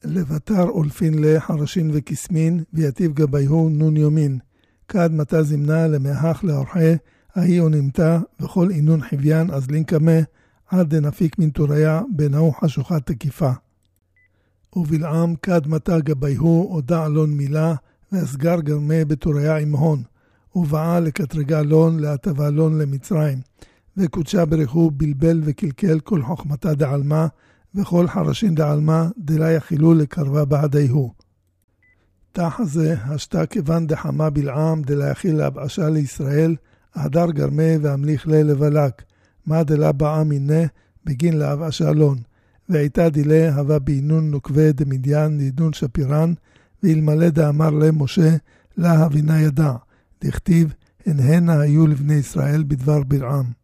לבטר אולפין לחרשין וכסמין, ויתיב גביהו נון יומין. כד מתה זמנה למאח לאורחה, ההיא עונמתה, וכל אינון חביין אז לינקמה, עד דנפיק מן תוריה, בנאו חשוכה תקיפה. ובלעם כד מתה גביהו, הודע אלון מילה, והסגר גרמה בתוריה עמהון, ובאה לקטרגה אלון, להטבה אלון למצרים, וקודשה ברכו בלבל וקלקל כל חוכמתה דעלמה, וכל חרשין דעלמה דלה יחילו לקרבה בעדיהו. תח הזה השתה כיוון דחמה בלעם דלה יחיל להבאשה לישראל, ההדר גרמה והמליך לבלק, מה דלה באה מינה בגין להבאשה אלון, והייתה דילה הווה בעינון נוקווה דמדיין נידון שפירן, ואלמלא דאמר למשה לה הבינה ידע, דכתיב הן הנה היו לבני ישראל בדבר בלעם.